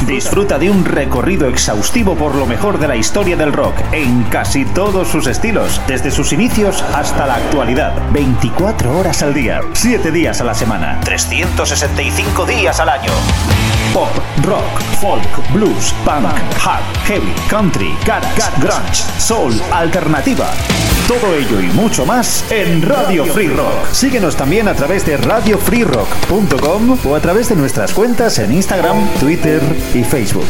Disfruta de un recorrido exhaustivo por lo mejor de la historia del rock, en casi todos sus estilos, desde sus inicios hasta la actualidad. 24 horas al día, 7 días a la semana, 365 días al año. Pop, rock, folk, blues, punk, hard, heavy, country, garage, grunge, soul, alternativa. Todo ello y mucho más en Radio Free Rock. Síguenos también a través de radiofreerock.com o a través de nuestras cuentas en Instagram, Twitter y Facebook.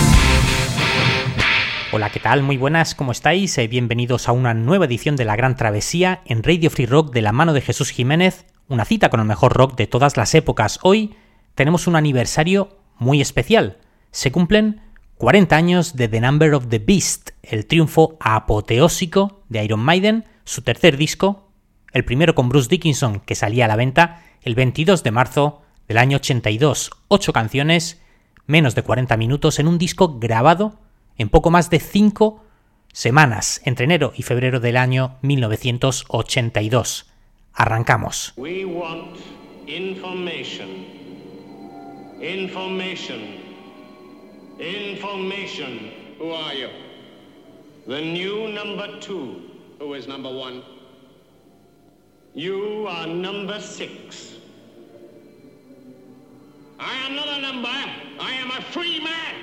Hola, ¿qué tal? Muy buenas, ¿cómo estáis? Bienvenidos a una nueva edición de La Gran Travesía en Radio Free Rock de la mano de Jesús Jiménez, una cita con el mejor rock de todas las épocas. Hoy tenemos un aniversario muy especial. Se cumplen 40 años de The Number of the Beast, el triunfo apoteósico de Iron Maiden, su tercer disco, el primero con Bruce Dickinson, que salía a la venta el 22 de marzo del año 82. 8 canciones, menos de 40 minutos, en un disco grabado en poco más de 5 semanas, entre enero y febrero del año 1982. Arrancamos. We want information. Information. Information. Who are you? The new number 2. Who is number 1? You are number 6. I am not a number. I am a free man.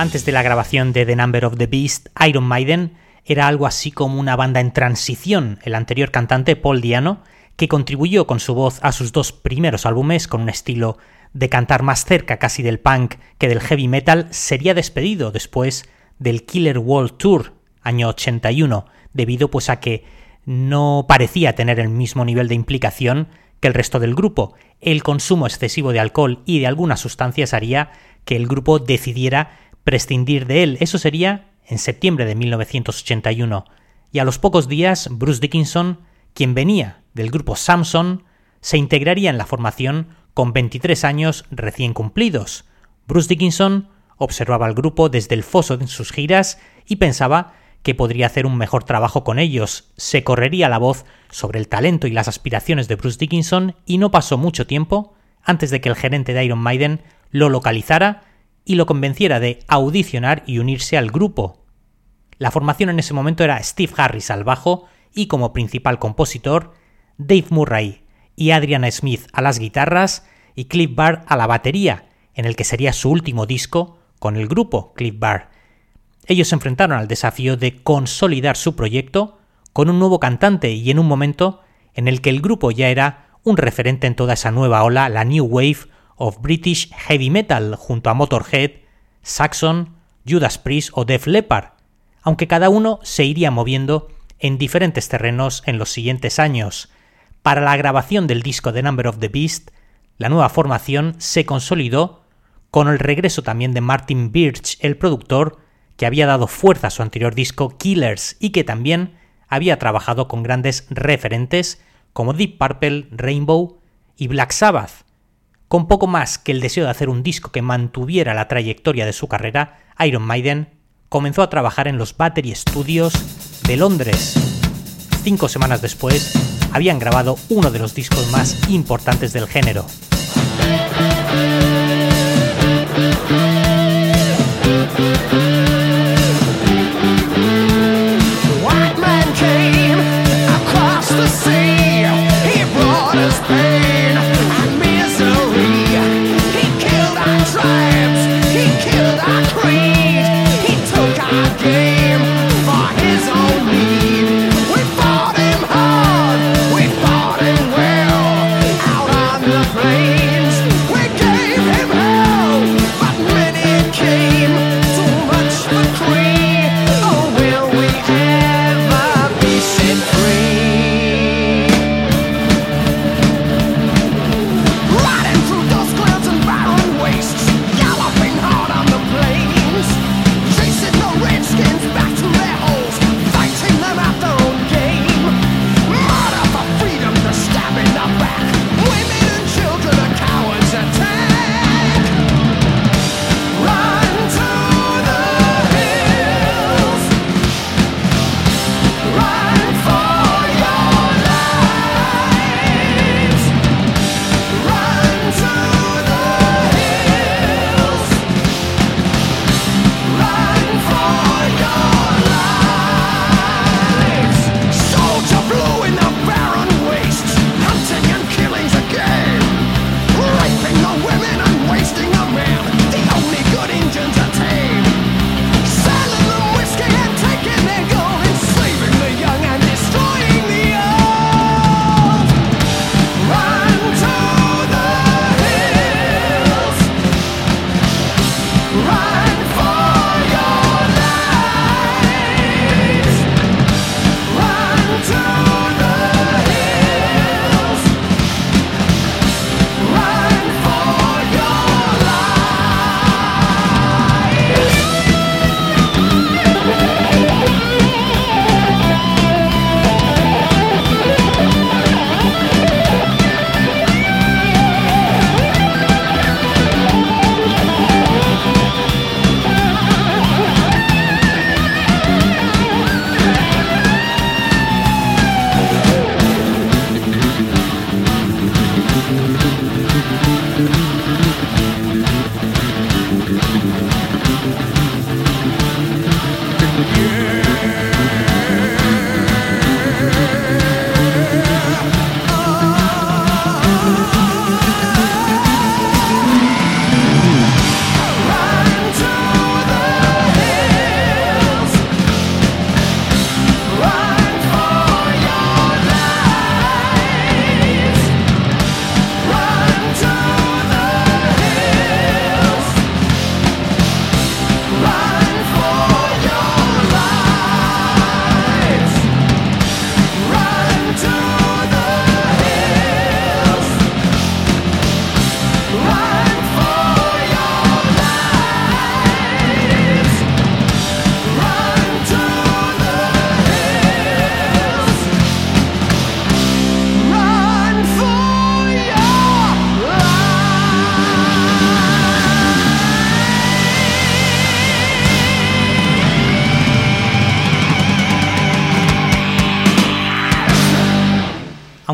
Antes de la grabación de The Number of the Beast, Iron Maiden era algo así como una banda en transición. El anterior cantante, Paul Di'Anno, que contribuyó con su voz a sus 2 primeros álbumes con un estilo de cantar más cerca casi del punk que del heavy metal, sería despedido después del Killer World Tour, año 81, debido pues a que no parecía tener el mismo nivel de implicación que el resto del grupo. El consumo excesivo de alcohol y de algunas sustancias haría que el grupo decidiera prescindir de él. Eso sería en septiembre de 1981. Y a los pocos días, Bruce Dickinson, quien venía del grupo Samson, se integraría en la formación con 23 años recién cumplidos. Bruce Dickinson observaba al grupo desde el foso en sus giras y pensaba que podría hacer un mejor trabajo con ellos. Se correría la voz sobre el talento y las aspiraciones de Bruce Dickinson y no pasó mucho tiempo antes de que el gerente de Iron Maiden lo localizara y lo convenciera de audicionar y unirse al grupo. La formación en ese momento era Steve Harris al bajo y como principal compositor, Dave Murray y Adrian Smith a las guitarras y Cliff Barr a la batería, en el que sería su último disco con el grupo Cliff Barr. Ellos se enfrentaron al desafío de consolidar su proyecto con un nuevo cantante y en un momento en el que el grupo ya era un referente en toda esa nueva ola, la New Wave of British Heavy Metal, junto a Motorhead, Saxon, Judas Priest o Def Leppard, aunque cada uno se iría moviendo en diferentes terrenos en los siguientes años. Para la grabación del disco The Number of the Beast, la nueva formación se consolidó con el regreso también de Martin Birch, el productor, que había dado fuerza a su anterior disco Killers y que también había trabajado con grandes referentes como Deep Purple, Rainbow y Black Sabbath. Con poco más que el deseo de hacer un disco que mantuviera la trayectoria de su carrera, Iron Maiden comenzó a trabajar en los Battery Studios de Londres. 5 semanas después, habían grabado uno de los discos más importantes del género. Play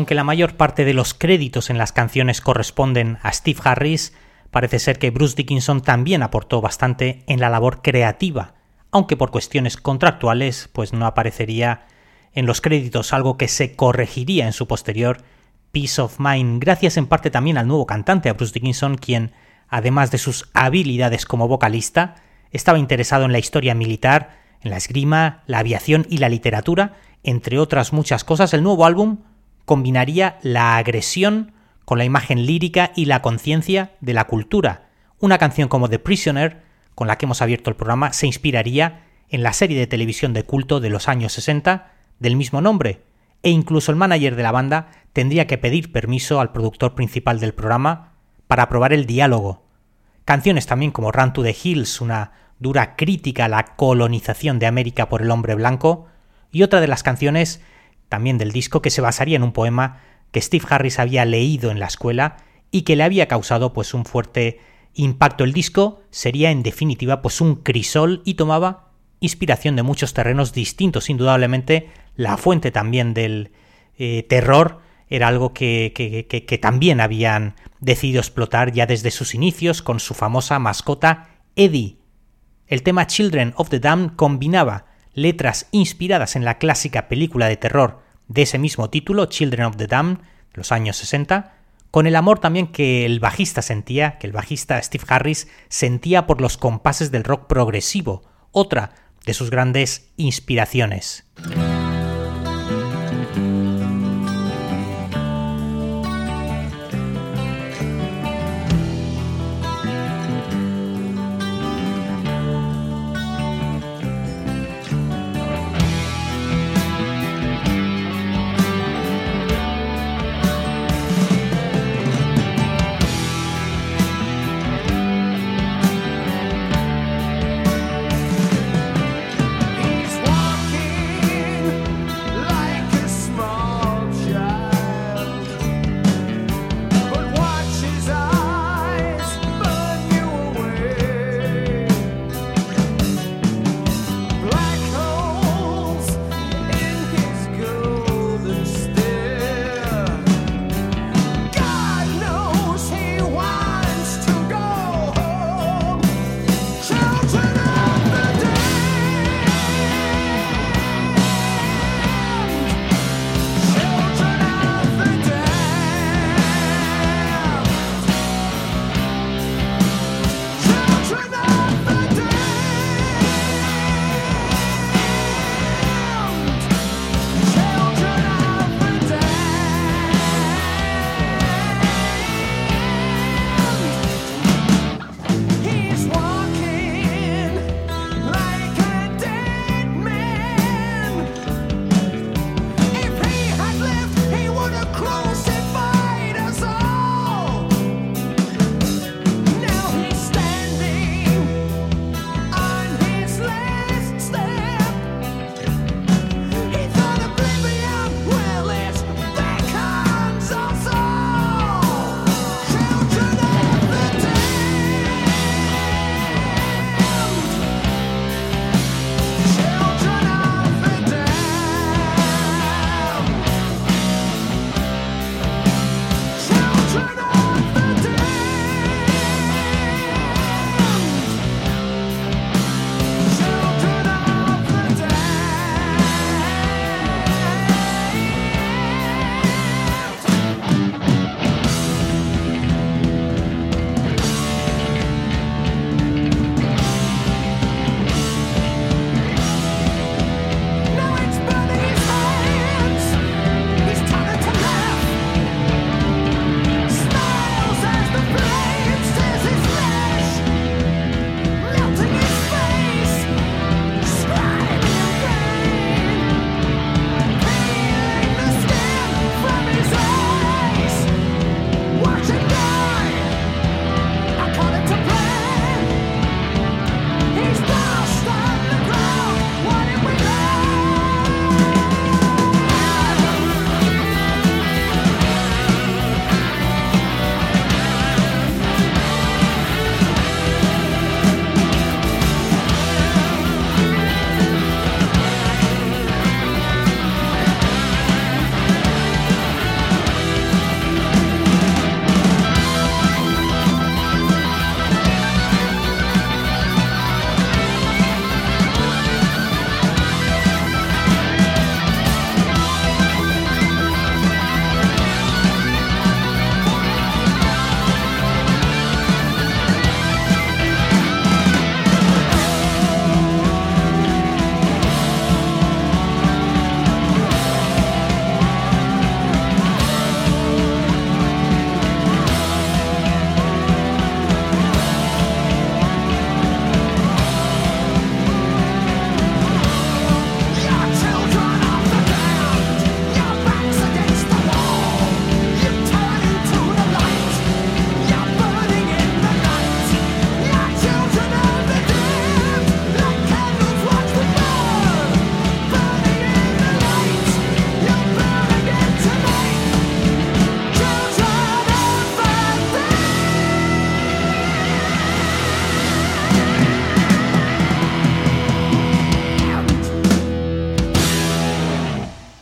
aunque la mayor parte de los créditos en las canciones corresponden a Steve Harris, parece ser que Bruce Dickinson también aportó bastante en la labor creativa, aunque por cuestiones contractuales pues no aparecería en los créditos, algo que se corregiría en su posterior Peace of Mind, gracias en parte también al nuevo cantante, a Bruce Dickinson, quien, además de sus habilidades como vocalista, estaba interesado en la historia militar, en la esgrima, la aviación y la literatura, entre otras muchas cosas. El nuevo álbum combinaría la agresión con la imagen lírica y la conciencia de la cultura. Una canción como The Prisoner, con la que hemos abierto el programa, se inspiraría en la serie de televisión de culto de los años 60 del mismo nombre, e incluso el manager de la banda tendría que pedir permiso al productor principal del programa para aprobar el diálogo. Canciones también como Run to the Hills, una dura crítica a la colonización de América por el hombre blanco, y otra de las canciones también del disco que se basaría en un poema que Steve Harris había leído en la escuela y que le había causado pues un fuerte impacto. El disco sería en definitiva pues un crisol y tomaba inspiración de muchos terrenos distintos. Indudablemente la fuente también del terror era algo que también habían decidido explotar ya desde sus inicios con su famosa mascota Eddie. El tema Children of the Damned combinaba letras inspiradas en la clásica película de terror de ese mismo título, Children of the Damned, de los años 60, con el amor también que el bajista Steve Harris sentía por los compases del rock progresivo, otra de sus grandes inspiraciones.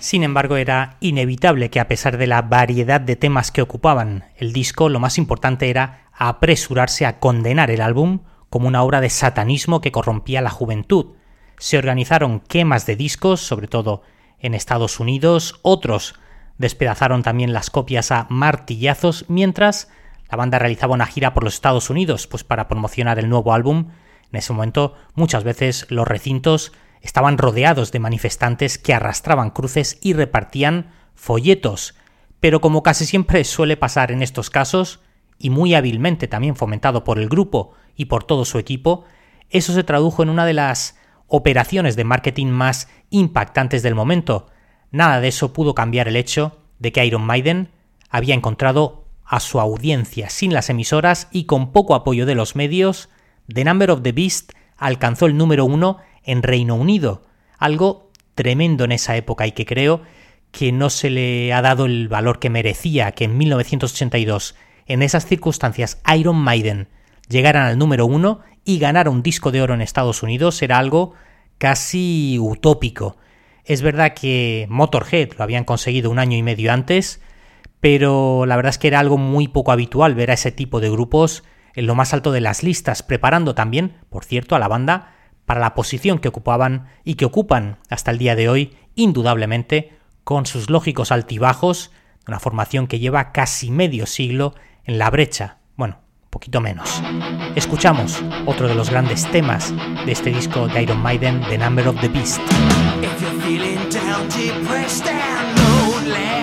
Sin embargo, era inevitable que a pesar de la variedad de temas que ocupaban el disco, lo más importante era apresurarse a condenar el álbum como una obra de satanismo que corrompía a la juventud. Se organizaron quemas de discos, sobre todo en Estados Unidos, otros despedazaron también las copias a martillazos, mientras la banda realizaba una gira por los Estados Unidos, pues para promocionar el nuevo álbum. En ese momento, muchas veces los recintos estaban rodeados de manifestantes que arrastraban cruces y repartían folletos, pero como casi siempre suele pasar en estos casos, y muy hábilmente también fomentado por el grupo y por todo su equipo, eso se tradujo en una de las operaciones de marketing más impactantes del momento. Nada de eso pudo cambiar el hecho de que Iron Maiden había encontrado a su audiencia sin las emisoras y con poco apoyo de los medios. The Number of the Beast alcanzó el número 1 en Reino Unido, algo tremendo en esa época y que creo que no se le ha dado el valor que merecía que en 1982, en esas circunstancias, Iron Maiden llegaran al número 1 y ganara un disco de oro en Estados Unidos. Era algo casi utópico. Es verdad que Motorhead lo habían conseguido un año y medio antes, pero la verdad es que era algo muy poco habitual ver a ese tipo de grupos en lo más alto de las listas, preparando también, por cierto, a la banda para la posición que ocupaban y que ocupan hasta el día de hoy, indudablemente, con sus lógicos altibajos, de una formación que lleva casi medio siglo en la brecha. Bueno, un poquito menos. Escuchamos otro de los grandes temas de este disco de Iron Maiden, The Number of the Beast. If you're feeling down, depressed and lonely,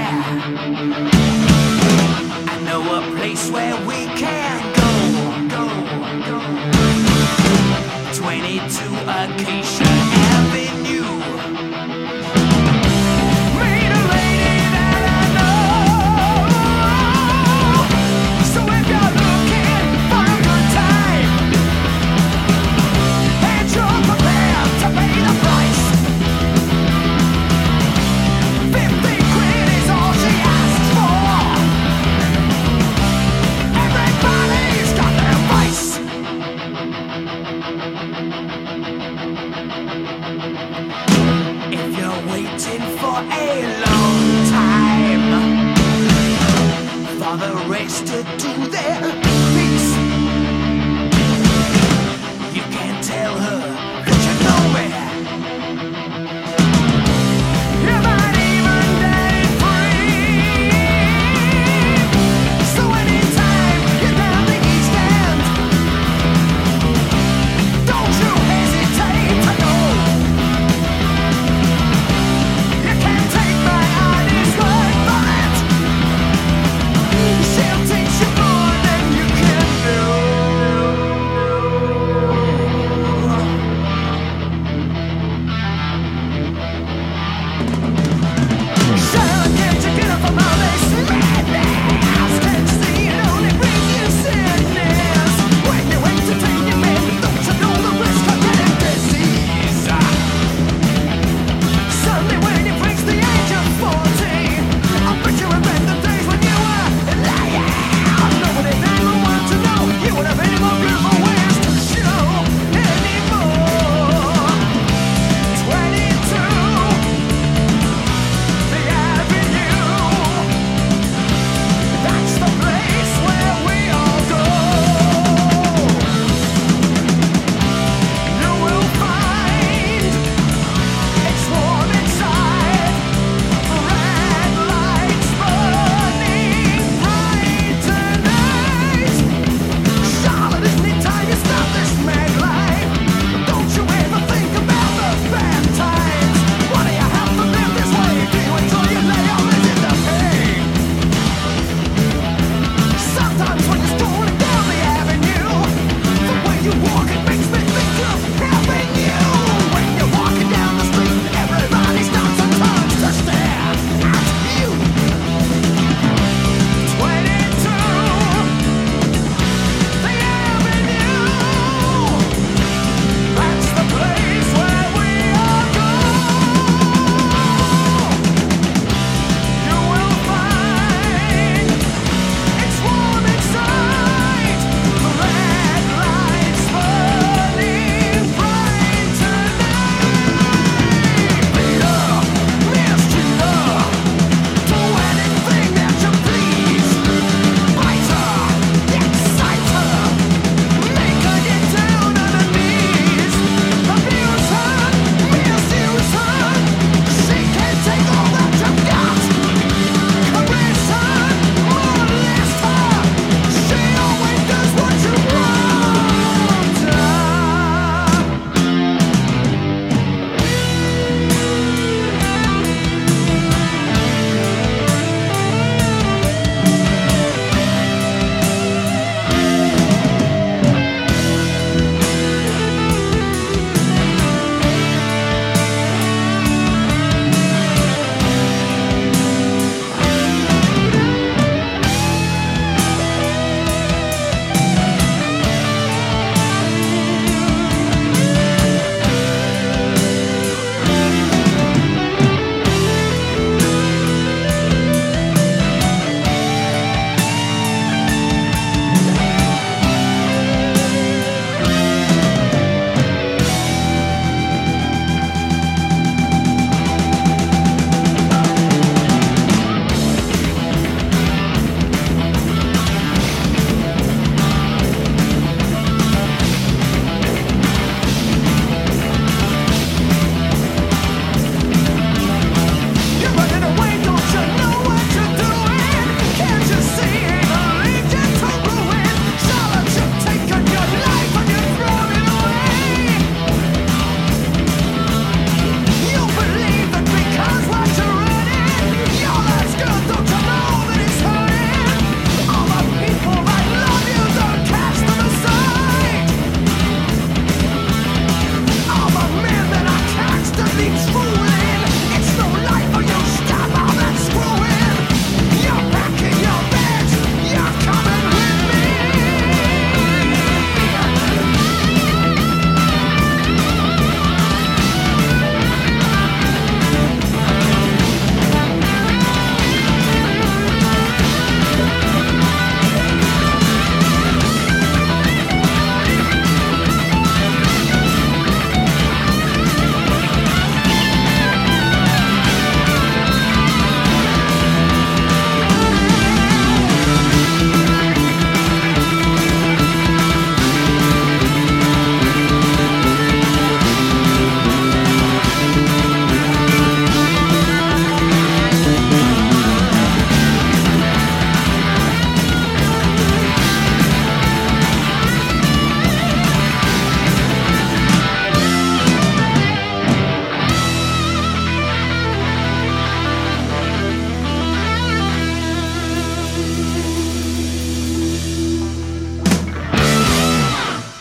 I know a place where we can go. 22 Acacia Avenue. Meet a lady that I know. So if you're looking for a good time and you're prepared to pay the price, 50 quid is all she asks for. Everybody's got their vice. If you're waiting for a long time for the rest to do their piece, you can tell her that you know me. You might even get it free. So anytime you're down the East End, don't you hesitate to go. You can't take my honest word for it. She'll teach you more than you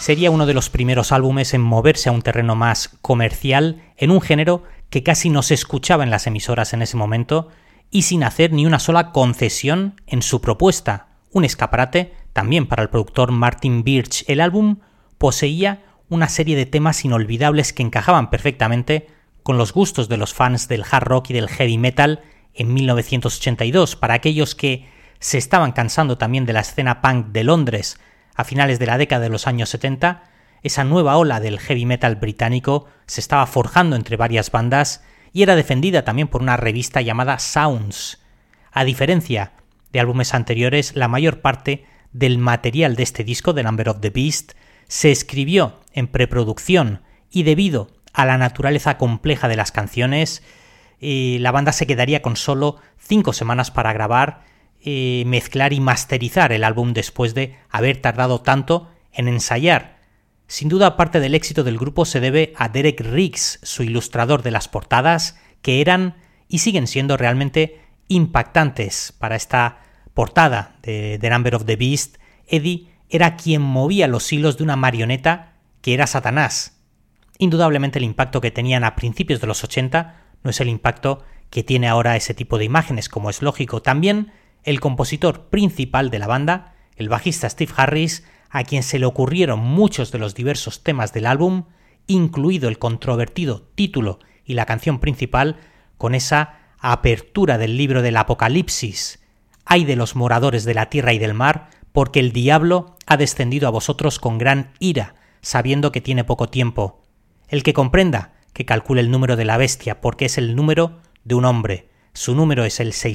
Sería uno de los primeros álbumes en moverse a un terreno más comercial, en un género que casi no se escuchaba en las emisoras en ese momento y sin hacer ni una sola concesión en su propuesta. Un escaparate también para el productor Martin Birch. El álbum poseía una serie de temas inolvidables que encajaban perfectamente con los gustos de los fans del hard rock y del heavy metal en 1982. Para aquellos que se estaban cansando también de la escena punk de Londres a finales de la década de los años 70, esa nueva ola del heavy metal británico se estaba forjando entre varias bandas y era defendida también por una revista llamada Sounds. A diferencia de álbumes anteriores, la mayor parte del material de este disco, The Number of the Beast, se escribió en preproducción y debido a la naturaleza compleja de las canciones, la banda se quedaría con solo 5 semanas para grabar, mezclar y masterizar el álbum después de haber tardado tanto en ensayar. Sin duda, parte del éxito del grupo se debe a Derek Riggs, su ilustrador de las portadas, que eran y siguen siendo realmente impactantes. Para esta portada de The Number of the Beast, Eddie era quien movía los hilos de una marioneta que era Satanás. Indudablemente el impacto que tenían a principios de los 80 no es el impacto que tiene ahora ese tipo de imágenes, como es lógico. También el compositor principal de la banda, el bajista Steve Harris, a quien se le ocurrieron muchos de los diversos temas del álbum, incluido el controvertido título y la canción principal, con esa apertura del libro del Apocalipsis: «Ay de los moradores de la tierra y del mar, porque el diablo ha descendido a vosotros con gran ira, sabiendo que tiene poco tiempo. El que comprenda, que calcule el número de la bestia, porque es el número de un hombre. Su número es el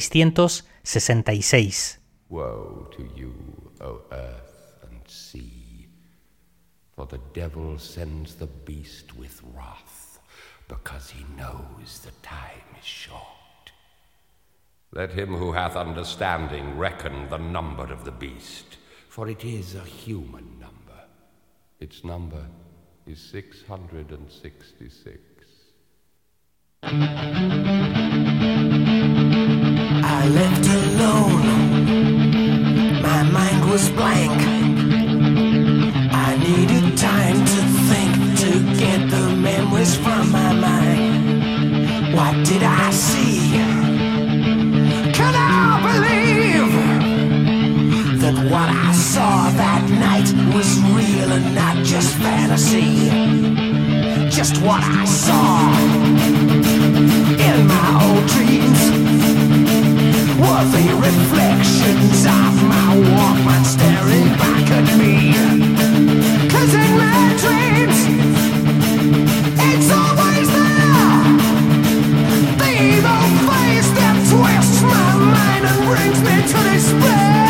666. Woe to you, O earth and sea, for the devil sends the beast with wrath, because he knows the time is short. Let him who hath understanding reckon the number of the beast, for it is a human number. Its number is 666. I left alone, my mind was blank. I needed time to think, to get the memories from my mind. What did I see? Can I believe that what I saw that night was real and not just fantasy? Just what I saw in my old dreams were the reflections of my Walkman staring back at me. 'Cause in my dreams, it's always there, the evil face that twists my mind and brings me to despair.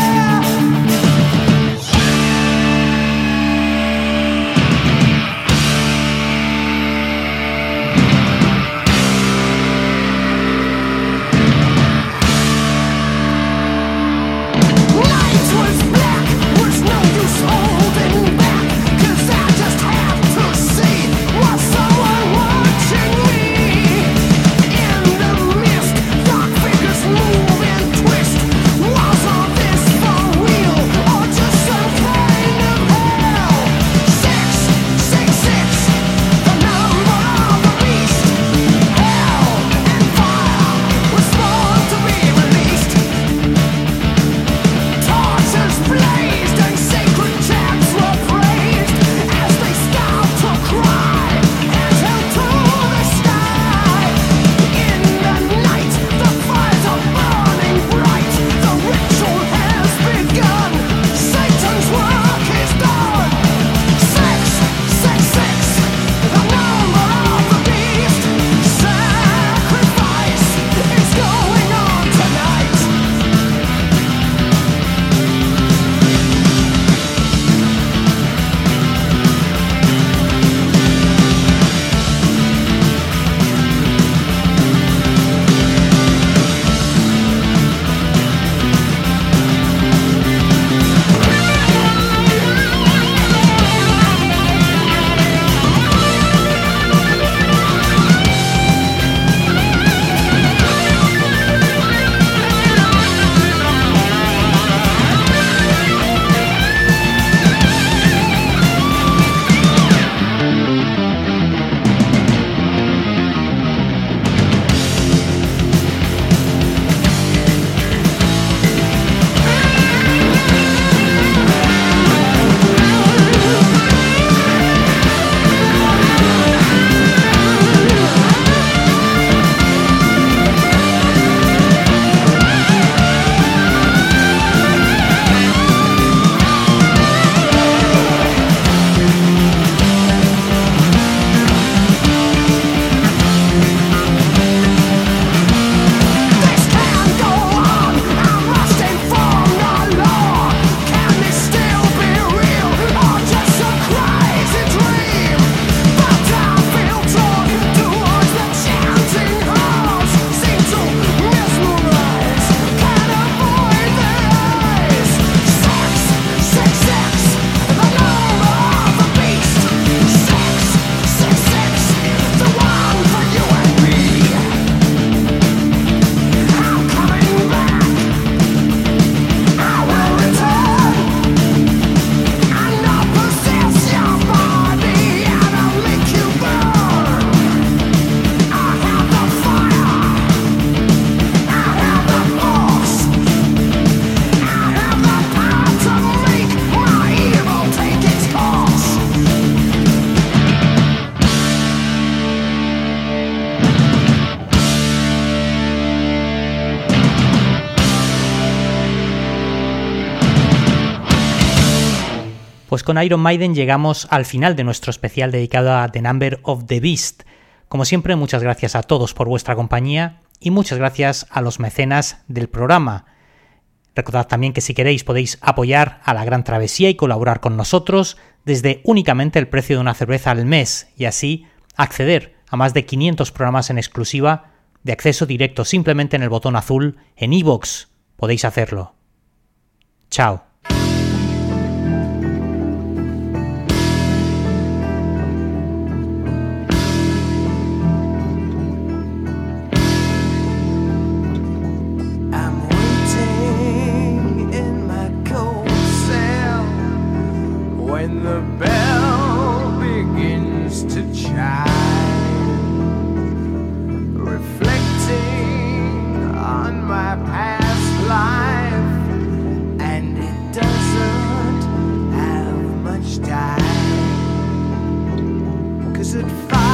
Pues con Iron Maiden llegamos al final de nuestro especial dedicado a The Number of the Beast. Como siempre, muchas gracias a todos por vuestra compañía y muchas gracias a los mecenas del programa. Recordad también que si queréis podéis apoyar a La Gran Travesía y colaborar con nosotros desde únicamente el precio de una cerveza al mes y así acceder a más de 500 programas en exclusiva de acceso directo simplemente en el botón azul en iVoox. Podéis hacerlo. Chao. It